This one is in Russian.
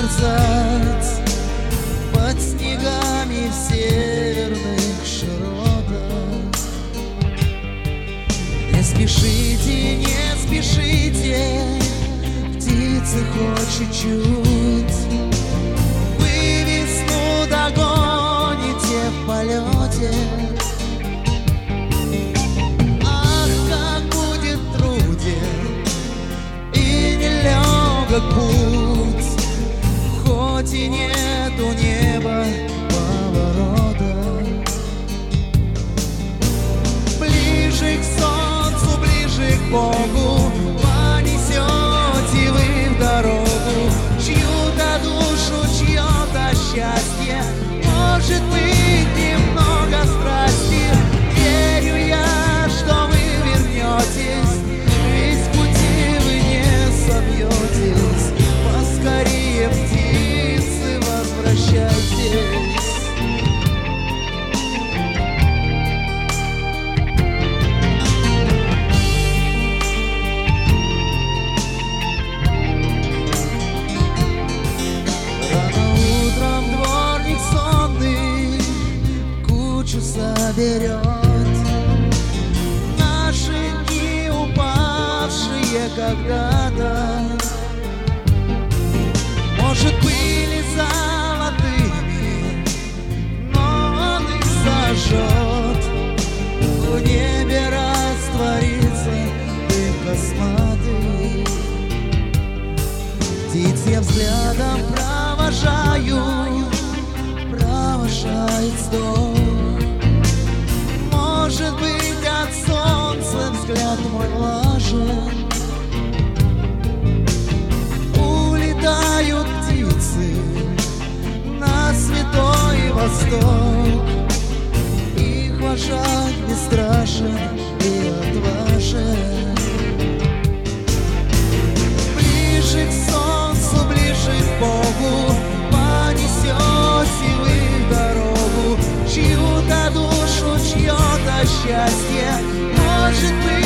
замерзать под снегами в северных широтах. Не спешите, не спешите, птицы хоть чуть-чуть. Вы весну догоните в полете. Ах, как будет труден и нелегок путь, хоть и нету неба поворота. Ближе к солнцу, ближе к Богу понесете вы в дорогу чью-то душу, чье-то счастье, может быть, немного страсти. Верю я, что вы вернетесь, ведь с пути вы не собьетесь. Поскорее, птицы, возвращайтесь. Соберет наши дни, упавшие когда-то, может, были золотыми, но он их сожжет. В небе растворится дым косматый. Птиц я взглядом провожает вздох. Может быть, от солнца взгляд мой влажен. Улетают птицы на святой Восток. Их вожак не страшен и отважен. Ближе к солнцу, ближе к Богу понесете вы дорогу чью-то душу, чье-то счастье, может быть.